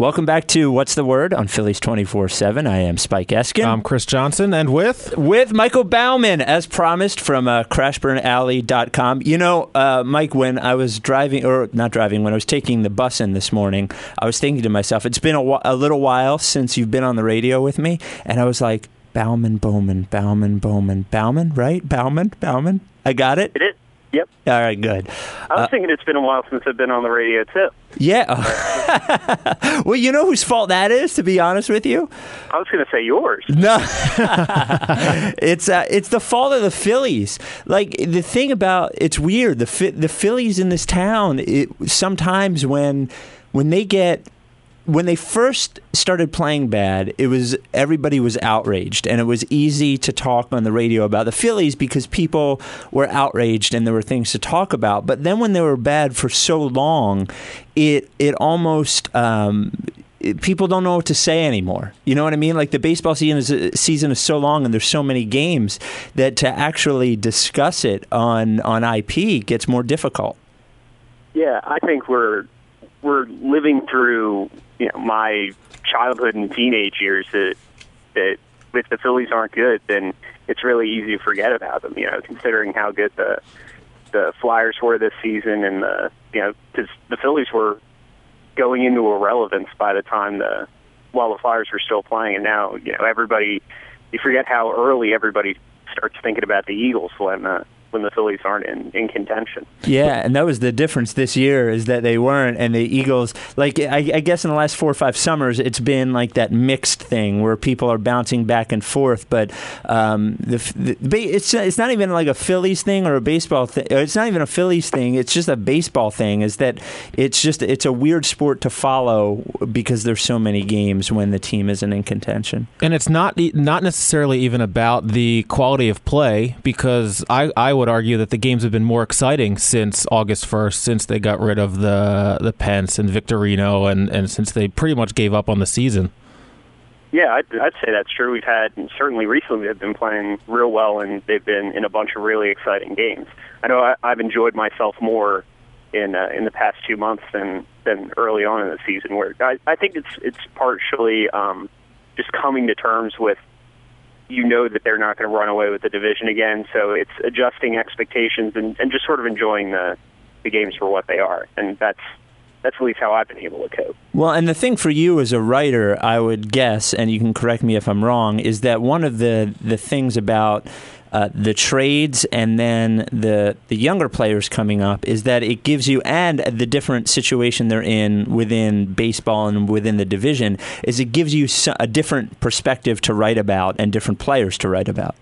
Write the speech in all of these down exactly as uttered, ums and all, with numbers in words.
Welcome back to What's the Word on Phillies twenty-four seven. I am Spike Eskin. I'm Chris Johnson, and with? With Michael Baumann, as promised, from uh, crash burn alley dot com. You know, uh, Mike, when I was driving, or not driving, when I was taking the bus in this morning, I was thinking to myself, it's been a, wh- a little while since you've been on the radio with me, and I was like, Baumann, Bowman, Baumann, Bowman, Baumann, right? Baumann, Baumann? I got it? It is. Yep. All right, good. I was uh, thinking it's been a while since I've been on the radio, too. Yeah. Well, you know whose fault that is, to be honest with you? I was going to say yours. No. it's uh, it's the fault of the Phillies. Like, the thing about, it's weird, the the Phillies in this town, it, sometimes when when they get... When they first started playing bad, it was everybody was outraged, and it was easy to talk on the radio about the Phillies because people were outraged and there were things to talk about. But then when they were bad for so long, it it almost um, it, people don't know what to say anymore. You know what I mean? Like, the baseball season is season is so long and there's so many games that to actually discuss it on on I P gets more difficult. Yeah, I think we're we're living through, you know, my childhood and teenage years that that if the Phillies aren't good, then it's really easy to forget about them. You know, considering how good the the Flyers were this season, and the you know, because the Phillies were going into irrelevance by the time the while the Flyers were still playing, and now you know everybody you forget how early everybody starts thinking about the Eagles when uh, when the Phillies aren't in, in contention. Yeah, and that was the difference this year, is that they weren't, and the Eagles, like, I, I guess in the last four or five summers, it's been like that mixed thing where people are bouncing back and forth, but um, the, the it's it's not even like a Phillies thing or a baseball thing. It's not even a Phillies thing. It's just a baseball thing, is that it's just, it's a weird sport to follow because there's so many games when the team isn't in contention. And it's not not necessarily even about the quality of play, because I, I would argue that the games have been more exciting since August first, since they got rid of the the Pence and Victorino, and, and since they pretty much gave up on the season. Yeah, I'd, I'd say that's true. We've had, and certainly recently, they've been playing real well, and they've been in a bunch of really exciting games. I know I, I've enjoyed myself more in uh, in the past two months than than early on in the season, where I, I think it's it's partially um, just coming to terms with, you know, that they're not going to run away with the division again, so it's adjusting expectations and, and just sort of enjoying the, the games for what they are, and that's that's at least how I've been able to cope. Well, and the thing for you as a writer, I would guess, and you can correct me if I'm wrong, is that one of the, the things about uh, the trades and then the the younger players coming up is that it gives you, and the different situation they're in within baseball and within the division, is it gives you a different perspective to write about and different players to write about.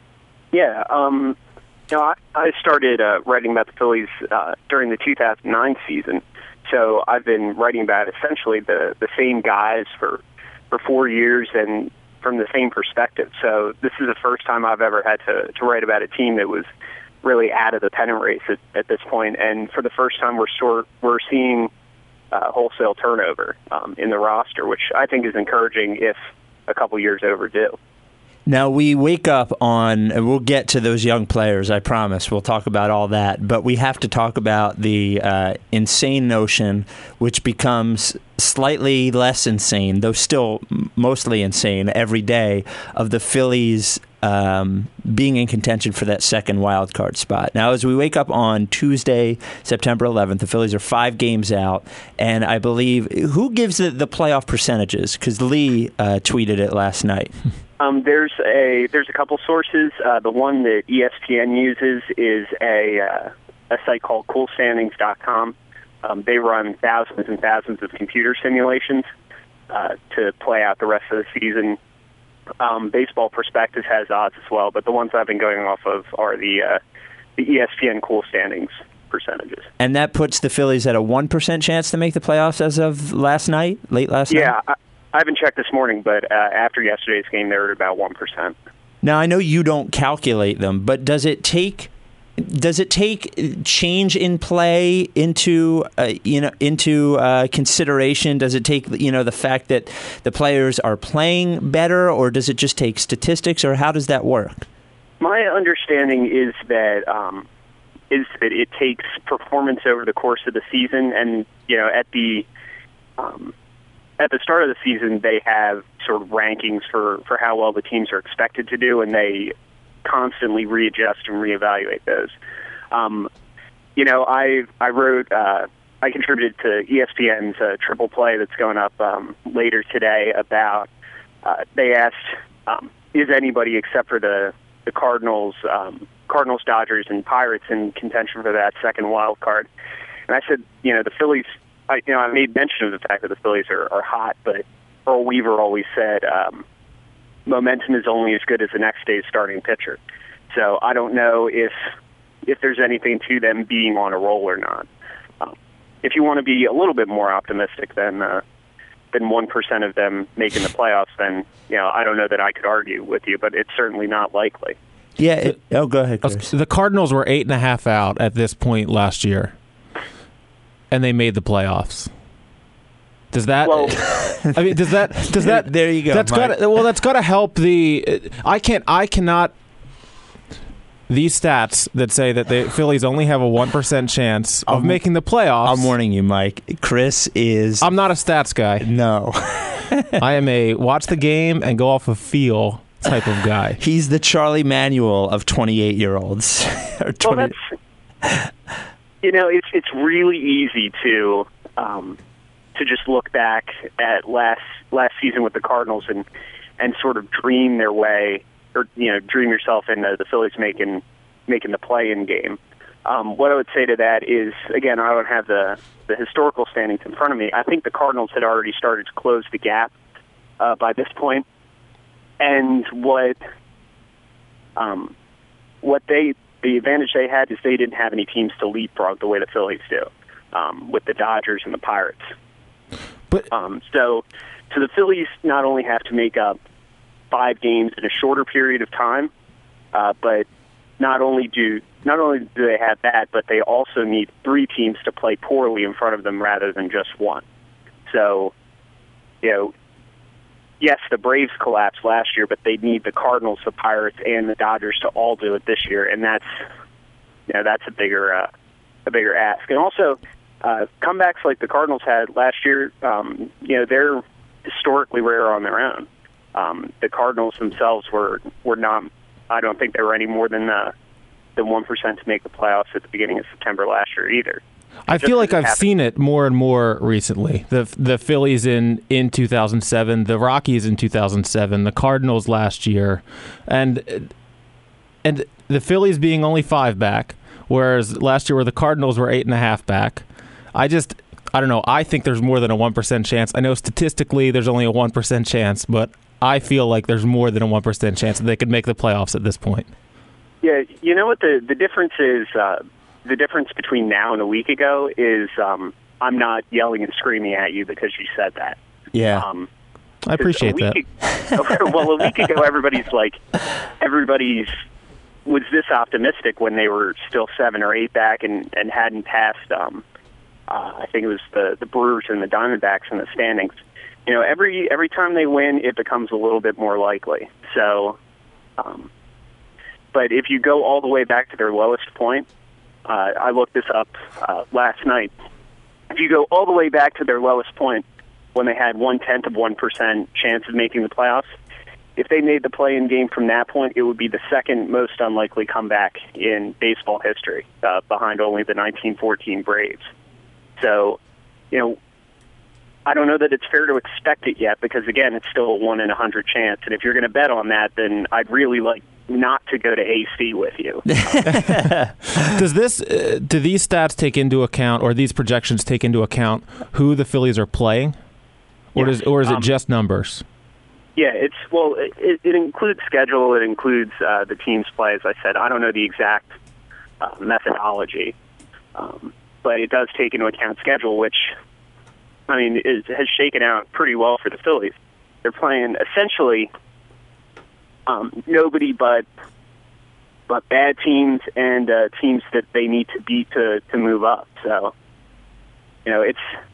Yeah, um, you know, I, I started uh, writing about the Phillies uh, during the two thousand nine season, so I've been writing about essentially the, the same guys for, for four years and from the same perspective. So this is the first time I've ever had to, to write about a team that was really out of the pennant race at, at this point. And for the first time, we're sort we're seeing uh, wholesale turnover um, in the roster, which I think is encouraging if a couple years overdue. Now, we wake up on, and we'll get to those young players, I promise. We'll talk about all that. But we have to talk about the uh, insane notion, which becomes slightly less insane, though still mostly insane every day, of the Phillies um, being in contention for that second wild card spot. Now, as we wake up on Tuesday, September eleventh, the Phillies are five games out, and I believe, who gives the, the playoff percentages? Because Lee uh, tweeted it last night. Um, there's a there's a couple sources. Uh, the one that E S P N uses is a uh, a site called cool standings dot com. Um, they run thousands and thousands of computer simulations uh, to play out the rest of the season. Um, Baseball Prospectus has odds as well, but the ones I've been going off of are the uh, the E S P N Cool Standings percentages. And that puts the Phillies at a one percent chance to make the playoffs as of last night, late last yeah, night? Yeah, I haven't checked this morning, but uh, after yesterday's game, they were at about one percent. Now, I know you don't calculate them, but does it take does it take change in play into uh, you know into uh, consideration? Does it take you know the fact that the players are playing better, or does it just take statistics, or how does that work? My understanding is that um, is that it takes performance over the course of the season, and you know at the um, at the start of the season, they have sort of rankings for, for how well the teams are expected to do, and they constantly readjust and reevaluate those. Um, you know, I I wrote, uh, I contributed to E S P N's uh, Triple Play that's going up um, later today about, uh, they asked, um, is anybody except for the, the Cardinals, um, Cardinals, Dodgers, and Pirates in contention for that second wild card? And I said, you know, the Phillies, I, you know, I made mention of the fact that the Phillies are, are hot, but Earl Weaver always said, um, momentum is only as good as the next day's starting pitcher. So I don't know if if there's anything to them being on a roll or not. Um, if you want to be a little bit more optimistic than uh, than one percent of them making the playoffs, then you know I don't know that I could argue with you, but it's certainly not likely. Yeah. It, oh, go ahead, Chris. The Cardinals were eight and a half out at this point last year, and they made the playoffs. Does that? Well, I mean, does that? Does that? There you go. That's got. Well, that's got to help the. I can't. I cannot. These stats that say that the Phillies only have a one percent chance of I'm, making the playoffs. I'm warning you, Mike. Chris is. I'm not a stats guy. No. I am a watch the game and go off of feel type of guy. He's the Charlie Manuel of twenty-eight year olds. Well, that's. You know, it's it's really easy to. Um, to just look back at last last season with the Cardinals and and sort of dream their way, or you know, dream yourself into the Phillies making making the play-in game. Um, what I would say to that is, again, I don't have the the historical standings in front of me. I think the Cardinals had already started to close the gap uh, by this point, and what um, what they the advantage they had is they didn't have any teams to leapfrog the way the Phillies do, um, with the Dodgers and the Pirates. But um, so, so the Phillies not only have to make up five games in a shorter period of time, uh, but not only do not only do they have that, but they also need three teams to play poorly in front of them rather than just one. So, you know, yes, the Braves collapsed last year, but they need the Cardinals, the Pirates, and the Dodgers to all do it this year, and that's you know that's a bigger uh, a bigger ask. And also. Uh, comebacks like the Cardinals had last year, um, you know, they're historically rare on their own. Um, the Cardinals themselves were, were not, I don't think they were any more than uh, than one percent to make the playoffs at the beginning of September last year either. I feel like I've seen it more and more recently. The the Phillies in, in two thousand seven, the Rockies in two thousand seven, the Cardinals last year, and and the Phillies being only five back, whereas last year where the Cardinals were eight and a half back. I just, I don't know. I think there's more than a one percent chance. I know statistically there's only a one percent chance, but I feel like there's more than a one percent chance that they could make the playoffs at this point. Yeah, you know what the, the difference is? Uh, the difference between now and a week ago is um, I'm not yelling and screaming at you because you said that. Yeah. Um, I appreciate that. Ago, well, a week ago, everybody's like, everybody's was this optimistic when they were still seven or eight back and, and hadn't passed um, Uh, I think it was the, the Brewers and the Diamondbacks in the standings. You know, every every time they win, it becomes a little bit more likely. So, um, but if you go all the way back to their lowest point, uh, I looked this up uh, last night. If you go all the way back to their lowest point, when they had one tenth of one percent chance of making the playoffs, if they made the play-in game from that point, it would be the second most unlikely comeback in baseball history, uh, behind only the nineteen fourteen Braves. So, you know, I don't know that it's fair to expect it yet because, again, it's still a one in a hundred chance. And if you're going to bet on that, then I'd really like not to go to A C with you. Does this, uh, do these stats take into account, or these projections take into account who the Phillies are playing, or Yes. does, or is it Um, just numbers? Yeah, it's well, it, it includes schedule. It includes uh, the team's play. As I said, I don't know the exact uh, methodology. Um, But it does take into account schedule, which, I mean, is, has shaken out pretty well for the Phillies. They're playing essentially um, nobody but but bad teams and uh, teams that they need to beat to, to move up. So, you know, it's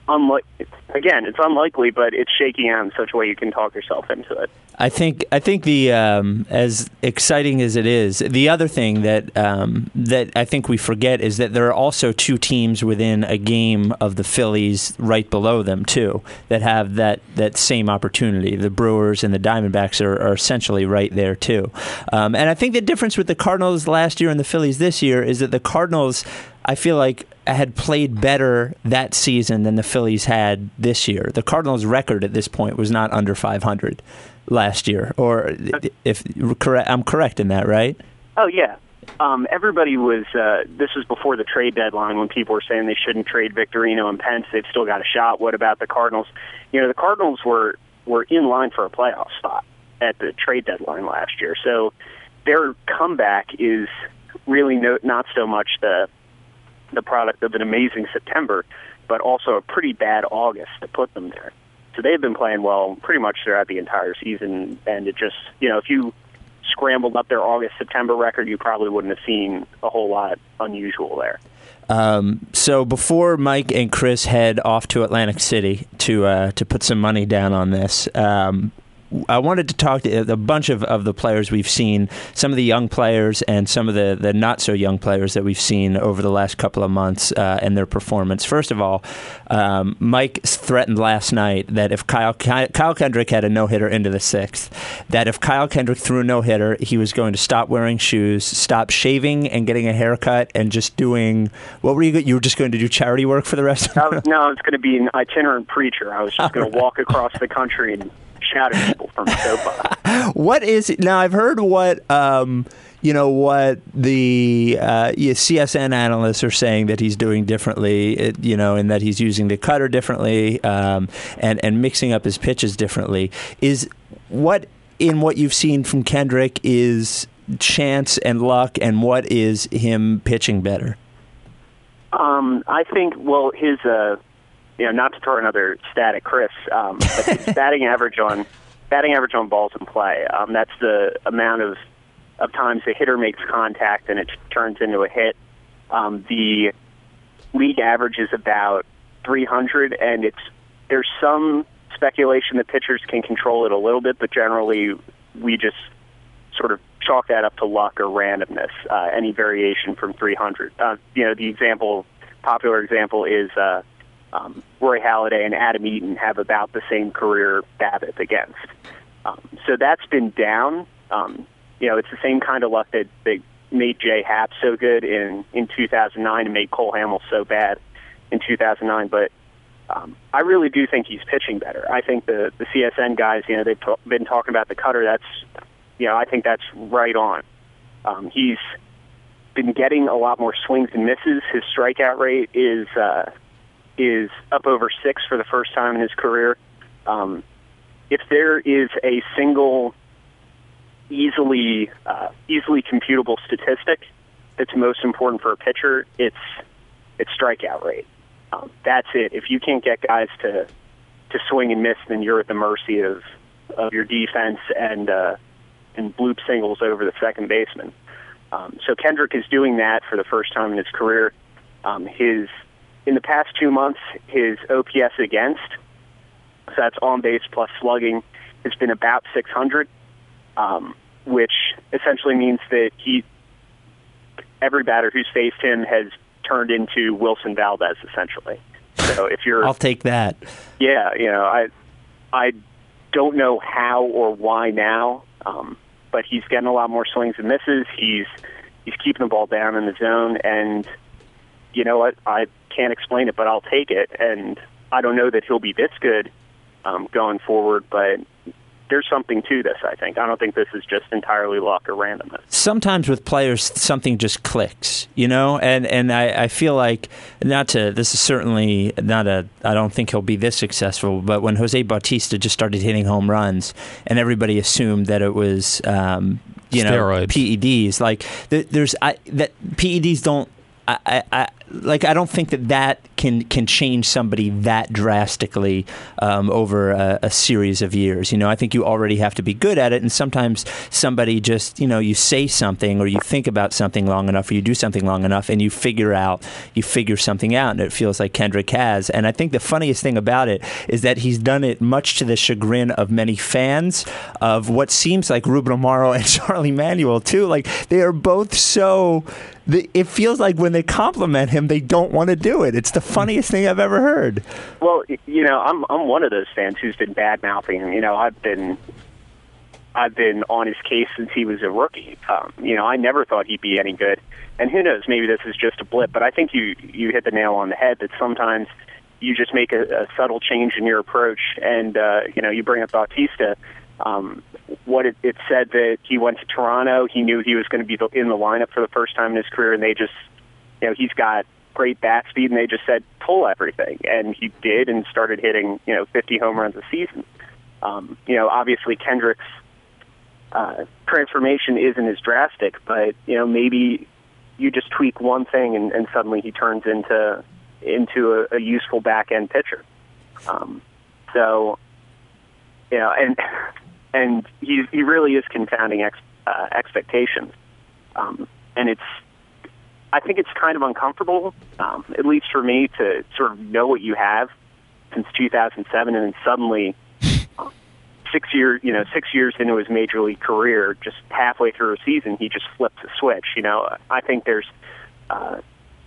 unlike again, it's unlikely, but it's shaking out in such a way you can talk yourself into it. I think I think the um, as exciting as it is, the other thing that um, that I think we forget is that there are also two teams within a game of the Phillies right below them too that have that, that same opportunity. The Brewers and the Diamondbacks are, are essentially right there too. Um, and I think the difference with the Cardinals last year and the Phillies this year is that the Cardinals, I feel like, had played better that season than the Phillies had this year. The Cardinals' record at this point was not under five hundred last year, or if correct, I'm correct in that, right? Oh yeah. Um, everybody was. Uh, this was before the trade deadline when people were saying they shouldn't trade Victorino and Pence. They've still got a shot. What about the Cardinals? You know, the Cardinals were were in line for a playoff spot at the trade deadline last year. So their comeback is really no, not so much the the product of an amazing September, but also a pretty bad August to put them there. So they've been playing well pretty much throughout the entire season, and it just, you know, if you scrambled up their August-September record, you probably wouldn't have seen a whole lot unusual there. Um, so before Mike and Chris head off to Atlantic City to uh, to put some money down on this, um, I wanted to talk to a bunch of, of the players we've seen, some of the young players and some of the, the not-so-young players that we've seen over the last couple of months uh, and their performance. First of all, um, Mike threatened last night that if Kyle, Kyle Kendrick had a no-hitter into the sixth, that if Kyle Kendrick threw a no-hitter, he was going to stop wearing shoes, stop shaving and getting a haircut, and just doing, what were you, you were just going to do charity work for the rest of the No, no, I was going to be an itinerant preacher. I was just going to walk across the country and shouting people from sofa. What is it? Now, I've heard what um, you know what the uh, yeah, C S N analysts are saying that he's doing differently. It, you know, and that he's using the cutter differently um, and and mixing up his pitches differently. Is what in what you've seen from Kendrick is chance and luck, and what is him pitching better? Um, I think. Well, his. Uh, You know, not to throw another stat at Chris, um, but his batting average on batting average on balls in play. Um, that's the amount of of times the hitter makes contact and it turns into a hit. Um, the league average is about three hundred, and it's there's some speculation that pitchers can control it a little bit, but generally we just sort of chalk that up to luck or randomness. Uh, any variation from three hundred. Uh, you know, the example, popular example is. Uh, Um, Roy Halladay and Adam Eaton have about the same career BABIP against. Um, so that's been down. Um, you know, it's the same kind of luck that, that made Jay Happ so good in, in two thousand nine and made Cole Hamels so bad in two thousand nine. But um, I really do think he's pitching better. I think the, the C S N guys, you know, they've t- been talking about the cutter. That's, you know, I think that's right on. Um, he's been getting a lot more swings and misses. His strikeout rate is... Uh, is up over six for the first time in his career. Um, if there is a single easily uh, easily computable statistic that's most important for a pitcher, it's it's strikeout rate. Um, that's it. If you can't get guys to to swing and miss, then you're at the mercy of of your defense and uh, and bloop singles over the second baseman. Um, so Kendrick is doing that for the first time in his career. Um, his In the past two months, his O P S against, so that's on base plus slugging, has been about six hundred, um, which essentially means that he, every batter who's faced him has turned into Wilson Valdez, essentially. So if you're, I'll take that. Yeah, you know, I, I don't know how or why now, um, but he's getting a lot more swings and misses. He's he's keeping the ball down in the zone, and you know what, I can't explain it, but I'll take it. And I don't know that he'll be this good um, going forward, but there's something to this, I think. I don't think this is just entirely luck or randomness. Sometimes with players, something just clicks, you know? And and I, I feel like, not to, this is certainly not a, I don't think he'll be this successful, but when Jose Bautista just started hitting home runs and everybody assumed that it was, um, you know, steroids. P E Ds, like, there's, I, that P E Ds don't, I, I, like I don't think that that can can change somebody that drastically um, over a, a series of years. You know, I think you already have to be good at it, and sometimes somebody just, you know, you say something or you think about something long enough or you do something long enough and you figure out, you figure something out, and it feels like Kendrick has. And I think the funniest thing about it is that he's done it much to the chagrin of many fans of what seems like Ruben Amaro and Charlie Manuel too. Like they are both so. It feels like when they compliment him, they don't want to do it. It's the funniest thing I've ever heard. Well, you know, I'm I'm one of those fans who's been bad mouthing him. You know, I've been I've been on his case since he was a rookie. Um, you know, I never thought he'd be any good. And who knows? Maybe this is just a blip. But I think you you hit the nail on the head that sometimes you just make a, a subtle change in your approach, and uh, you know, you bring up Bautista. Um, what it, it said that he went to Toronto, he knew he was going to be the, in the lineup for the first time in his career, and they just, you know, he's got great bat speed, and they just said, pull everything. And he did and started hitting, you know, fifty home runs a season. Um, you know, obviously Kendrick's uh, transformation isn't as drastic, but, you know, maybe you just tweak one thing and, and suddenly he turns into into a, a useful back-end pitcher. Um, so, you know, and and he he really is confounding ex, uh, expectations, um, and it's I think it's kind of uncomfortable, um, at least for me, to sort of know what you have since two thousand seven, and then suddenly six years you know six years into his major league career, just halfway through a season, he just flips a switch. You know, I think there's uh,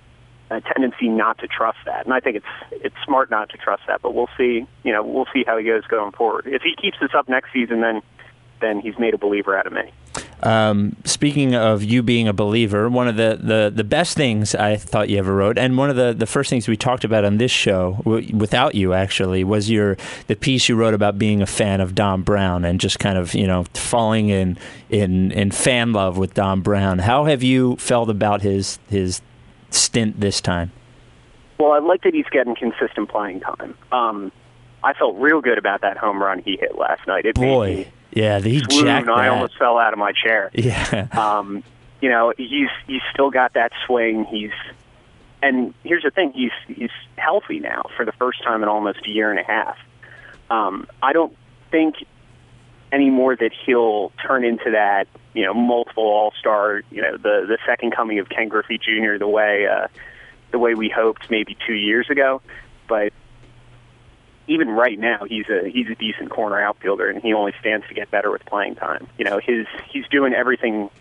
a tendency not to trust that, and I think it's it's smart not to trust that. But we'll see. You know, we'll see how he goes going forward. If he keeps this up next season, then then he's made a believer out of me. Um, speaking of you being a believer, one of the, the, the best things I thought you ever wrote, and one of the, the first things we talked about on this show, w- without you actually, was your the piece you wrote about being a fan of Dom Brown and just kind of, you know, falling in in, in fan love with Dom Brown. How have you felt about his his stint this time? Well, I like that he's getting consistent playing time. Um, I felt real good about that home run he hit last night. It Boy, made me yeah, he swoon. jacked that. I almost fell out of my chair. Yeah. Um, you know, he's he's still got that swing. He's and here's the thing: he's he's healthy now for the first time in almost a year and a half. Um, I don't think anymore that he'll turn into that, you know, multiple All-Star, you know, the the second coming of Ken Griffey Junior the way uh, the way we hoped maybe two years ago. But even right now, he's a he's a decent corner outfielder, and he only stands to get better with playing time. You know, his he's doing everything,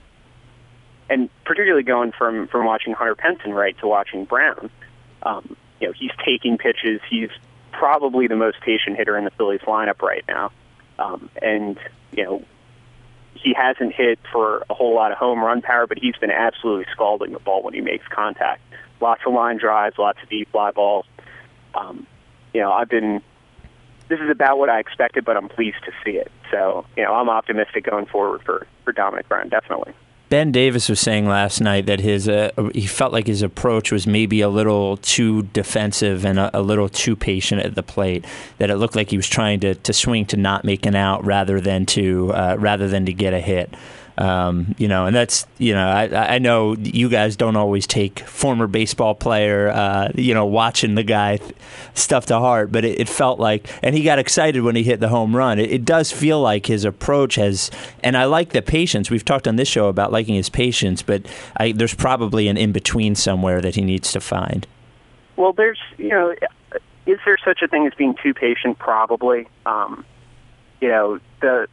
and particularly going from from watching Hunter Penson right to watching Brown. Um, you know, he's taking pitches. He's probably the most patient hitter in the Phillies lineup right now. Um, and, you know, he hasn't hit for a whole lot of home run power, but he's been absolutely scalding the ball when he makes contact. Lots of line drives, lots of deep fly balls. Um, you know, I've been, this is about what I expected, but I'm pleased to see it. So, you know, I'm optimistic going forward for, for Dominic Brown, definitely. Ben Davis was saying last night that his uh, he felt like his approach was maybe a little too defensive and a, a little too patient at the plate. That it looked like he was trying to, to swing to not make an out rather than to uh, rather than to get a hit. Um, you know, and that's, you know, I, I know you guys don't always take former baseball player, uh, you know, watching the guy th- stuff to heart, but it, it felt like, and he got excited when he hit the home run. It, it does feel like his approach has, and I like the patience. We've talked on this show about liking his patience, but I, there's probably an in-between somewhere that he needs to find. Well, there's, you know, is there such a thing as being too patient? Probably. Um, you know, the,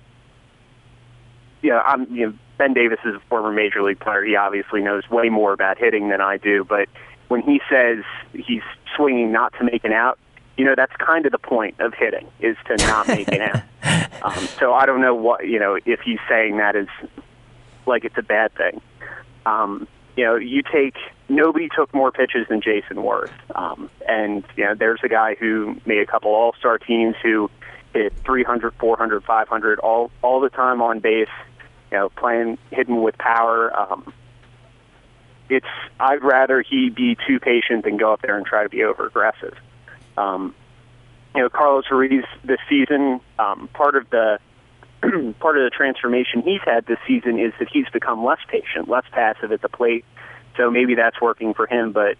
Yeah, I'm, you know, Ben Davis is a former major league player. He obviously knows way more about hitting than I do. But when he says he's swinging not to make an out, you know, that's kind of the point of hitting, is to not make an out. Um, so I don't know what, you know, if he's saying that is like it's a bad thing. Um, you know, you take, nobody took more pitches than Jason Worth. Um, and, you know, there's a guy who made a couple all-star teams who hit three hundred, four hundred, five hundred all, all the time on base. You know, playing hidden with power. Um, it's I'd rather he be too patient than go up there and try to be over aggressive. Um, you know, Carlos Ruiz this season, um, part of the part of the transformation he's had this season is that he's become less patient, less passive at the plate. So maybe that's working for him. But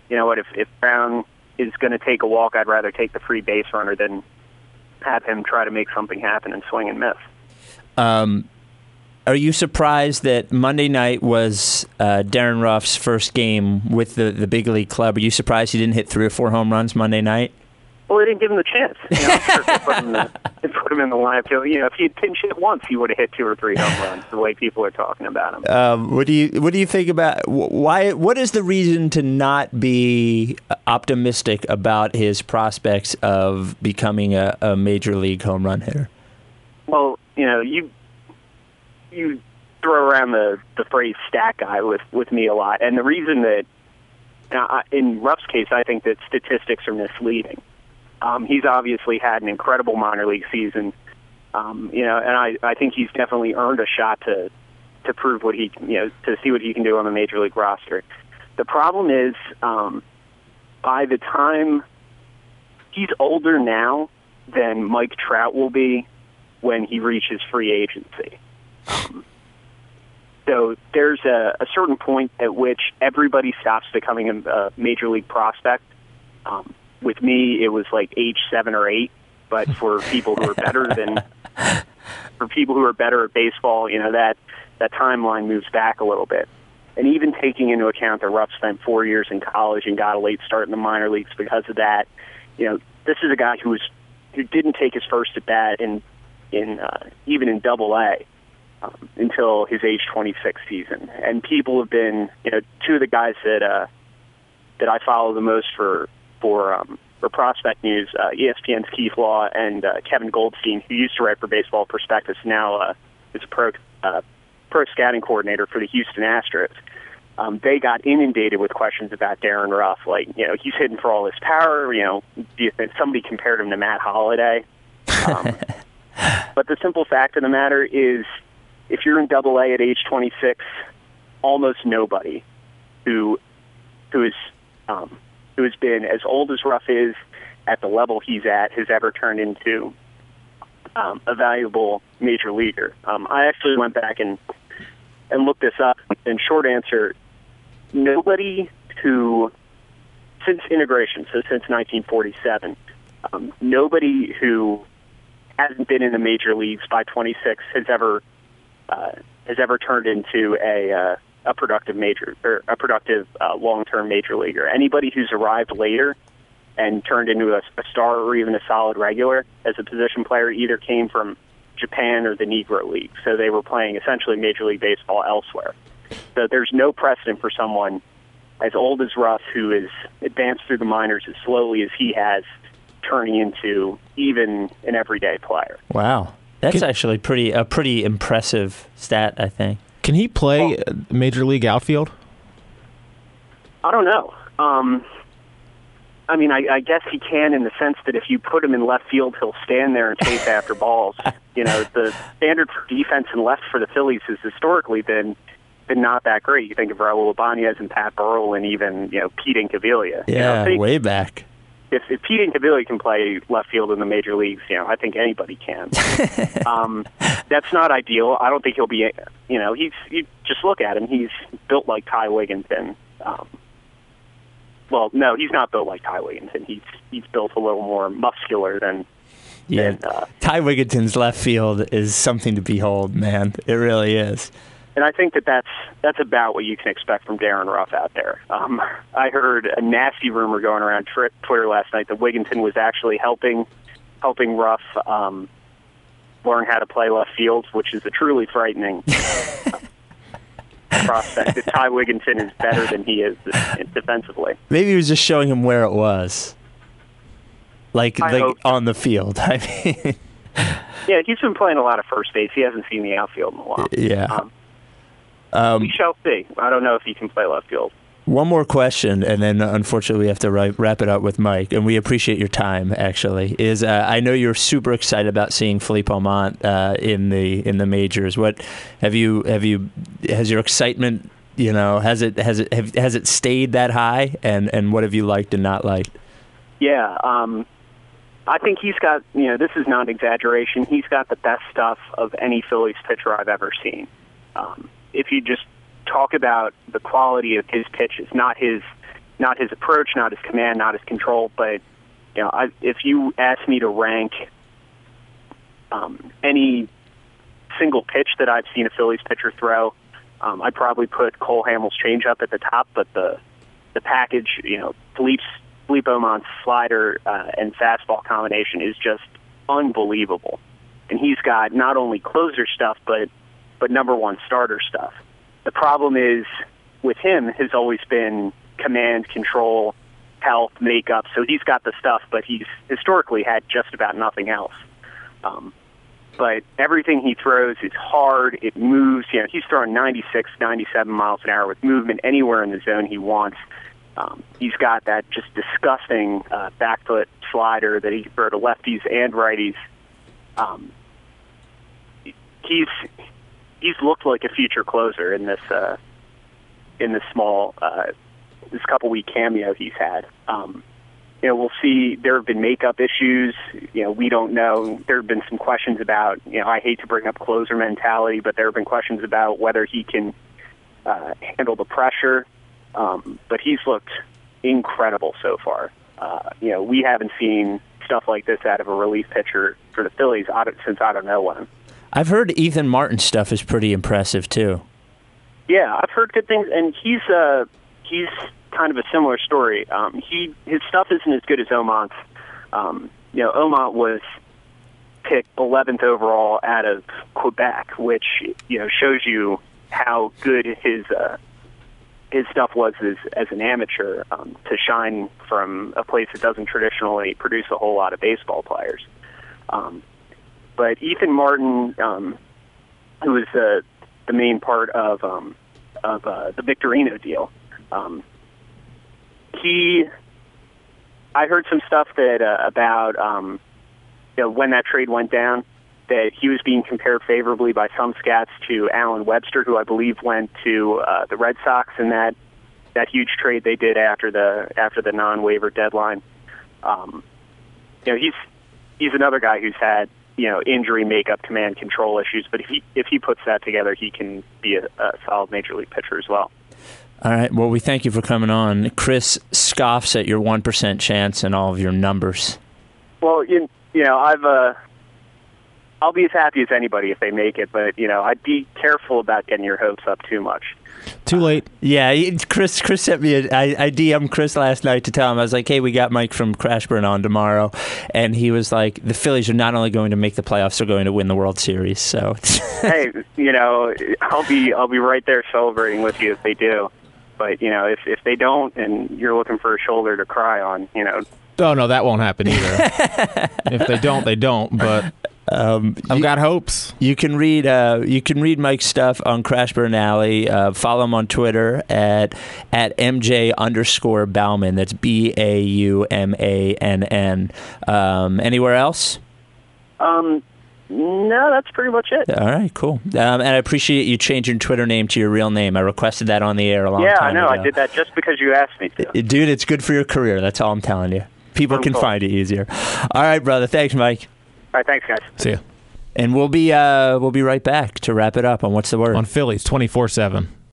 you know what, if, if Brown is going to take a walk, I'd rather take the free base runner than have him try to make something happen and swing and miss. Um, are you surprised that Monday night was uh, Darren Ruff's first game with the, the big league club? Are you surprised he didn't hit three or four home runs Monday night? Well, they didn't give him the chance. You know, I'm sure if they put him in the, they put him in the lineup. You know, if he had pinch hit once, he would have hit two or three home runs. The way people are talking about him. Um, what do you What do you think about why? What is the reason to not be optimistic about his prospects of becoming a, a major league home run hitter? Well, you know, you you throw around the, the phrase "stat guy" with, with me a lot, and the reason that, uh, in Ruff's case, I think that statistics are misleading. Um, he's obviously had an incredible minor league season, um, you know, and I, I think he's definitely earned a shot to to prove what he, you know, to see what he can do on the major league roster. The problem is, um, by the time he's older now than Mike Trout will be when he reaches free agency. Um, so there's a, a certain point at which everybody stops becoming a, a major league prospect. Um, With me, it was like age seven or eight. But for people who are better than, for people who are better at baseball, you know, that that timeline moves back a little bit. And even taking into account that Ruff spent four years in college and got a late start in the minor leagues because of that, you know, this is a guy who was who didn't take his first at bat in in uh, even in Double A um, until his age twenty-six season. And people have been, you know, two of the guys that uh, that I follow the most for. for um, for Prospect News, uh, E S P N's Keith Law and uh, Kevin Goldstein, who used to write for Baseball Prospectus, now uh, is a pro uh, pro scouting coordinator for the Houston Astros. Um, they got inundated with questions about Darren Ruff, like, you know, he's hitting for all his power. You know, do you think somebody compared him to Matt Holliday? Um, but the simple fact of the matter is, if you're in Double A at age twenty-six, almost nobody who who is um, who has been as old as Ruff is at the level he's at has ever turned into um, a valuable major leaguer. Um, I actually went back and and looked this up. In short answer, nobody who, since integration, so since nineteen forty-seven, um, nobody who hasn't been in the major leagues by twenty-six has ever uh, has ever turned into a uh, a productive major or a productive uh, long-term major leaguer. Anybody who's arrived later and turned into a, a star or even a solid regular as a position player either came from Japan or the Negro League, so they were playing essentially Major League Baseball elsewhere. So there's no precedent for someone as old as Ruff who has advanced through the minors as slowly as he has, turning into even an everyday player. Wow, that's Can, actually pretty a pretty impressive stat, I think. Can he play well, Major League outfield? I don't know. Um, I mean, I, I guess he can in the sense that if you put him in left field, he'll stand there and chase after balls. You know, the standard for defense in left for the Phillies has historically been been not that great. You think of Raul Ibanez and Pat Burrell and even, you know, Pete Incaviglia. Yeah, you know, way back. If, if Pete Incaviglia can play left field in the major leagues, you know, I think anybody can. um, that's not ideal. I don't think he'll be, you know, he's, you just look at him. He's built like Ty Wigginton. Um, well, no, he's not built like Ty Wigginton. He's, he's built a little more muscular than, yeah. than uh, Ty Wigginton's left field is something to behold, man. It really is. And I think that that's, that's about what you can expect from Darren Ruff out there. Um, I heard a nasty rumor going around tri- Twitter last night that Wigginton was actually helping helping Ruff um, learn how to play left field, which is a truly frightening prospect. That Ty Wigginton is better than he is defensively. Maybe he was just showing him where it was, like, I like hope. on the field. I mean, yeah, he's been playing a lot of first base. He hasn't seen the outfield in a while. Yeah. Um, Um, we shall see. I don't know if he can play left field. One more question, and then uh, unfortunately we have to ri- wrap it up with Mike, and we appreciate your time, actually. Is uh, I know you're super excited about seeing Philippe Almont uh, in the in the majors. What have you have you has your excitement, you know, has it has it have, has it stayed that high, and, and what have you liked and not liked? Yeah, um, I think he's got, you know, this is not an exaggeration, he's got the best stuff of any Phillies pitcher I've ever seen. Um, if you just talk about the quality of his pitches, not his not his approach, not his command, not his control. But you know, I, if you ask me to rank um, any single pitch that I've seen a Phillies pitcher throw, um, I'd probably put Cole Hamels' changeup at the top. But the the package, you know, Philippe's Philippe Aumont's slider uh, and fastball combination is just unbelievable. And he's got not only closer stuff, but but number one starter stuff. The problem is with him has always been command, control, health, makeup. So he's got the stuff, but he's historically had just about nothing else. Um, but everything he throws is hard. It moves. You know, he's throwing ninety-six, ninety-seven miles an hour with movement anywhere in the zone he wants. Um, he's got that just disgusting uh, back foot slider that he can throw to lefties and righties. Um, he's he's looked like a future closer in this uh, in this small uh, this couple week cameo he's had. Um, you know, we'll see. There have been makeup issues. You know, we don't know. There have been some questions about. You know, I hate to bring up closer mentality, but there have been questions about whether he can uh, handle the pressure. Um, but he's looked incredible so far. Uh, you know, we haven't seen stuff like this out of a relief pitcher for the Phillies out of, since I don't know when. I've heard Ethan Martin's stuff is pretty impressive too. Yeah, I've heard good things, and he's uh, he's kind of a similar story. Um, he his stuff isn't as good as Aumont's. Um, you know, Aumont was picked eleventh overall out of Quebec, which you know shows you how good his uh, his stuff was as, as an amateur um, to shine from a place that doesn't traditionally produce a whole lot of baseball players. Um, but Ethan Martin, um, who was the the main part of um, of uh, the Victorino deal, um, he, I heard some stuff that uh, about um, you know, when that trade went down, that he was being compared favorably by some scouts to Alan Webster, who I believe went to uh, the Red Sox in that that huge trade they did after the after the non-waiver deadline. Um, you know, he's he's another guy who's had you know injury, makeup, command, control issues, but if he if he puts that together, he can be a, a solid major league pitcher as well. All right. Well, we thank you for coming on. Chris scoffs at your one percent chance and all of your numbers. Well, you, you know, I've. Uh, I'll be as happy as anybody if they make it, but you know, I'd be careful about getting your hopes up too much. Too late. Uh, yeah, Chris. Chris sent me. A, I, I D M'd Chris last night to tell him I was like, "Hey, we got Mike from Crashburn on tomorrow," and he was like, "The Phillies are not only going to make the playoffs, they're going to win the World Series." So, hey, you know, I'll be I'll be right there celebrating with you if they do. But you know, if if they don't, and you're looking for a shoulder to cry on, you know. Oh no, that won't happen either. If they don't, they don't. But. Um, I've you, got hopes. You can read uh, you can read Mike's stuff on Crashburn Alley. Uh, follow him on Twitter at at M J underscore Baumann. That's B A U M A N N. Um, anywhere else? Um, no, that's pretty much it. All right, cool. Um, and I appreciate you changing Twitter name to your real name. I requested that on the air a long yeah, time ago. Yeah, I know. Ago. I did that just because you asked me to. Dude, it's good for your career. That's all I'm telling you. People I'm can cool. find it easier. All right, brother. Thanks, Mike. All right, thanks, guys. See ya. And we'll be uh, we'll be right back to wrap it up on What's the Word? On Phillies twenty-four seven.